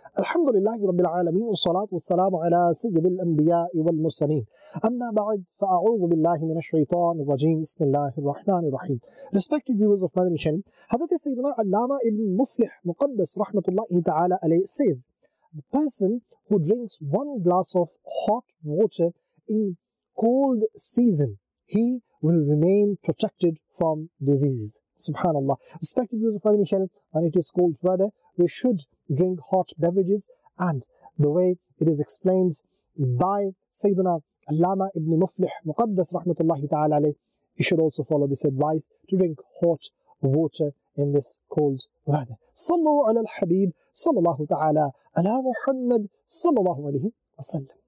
الحمد لله رب العالمين والصلاة والسلام على سيد الأنبياء والمرسلين أما بعد فأعوذ بالله من الشيطان الرجيم بسم الله الرحمن الرحيم. Respected viewers of Madani Channel, Hazrat Sayyidina Allama ibn Muflih Muqaddas Rahmatullahi Ta'ala alayhi says, the person who drinks one glass of hot water in cold season, he will remain protected from diseases. Subhanallah. Respected viewers of Madani Channel, when it is cold weather, we should drink hot beverages, and the way it is explained by Sayyidina Allama ibn Muflih Muqaddas Rahmatullahi Ta'ala alayhi, you should also follow this advice to drink hot water in this cold weather. Sallu ala al-Habib, sallallahu ta'ala ala Muhammad, sallallahu alayhi wa sallam.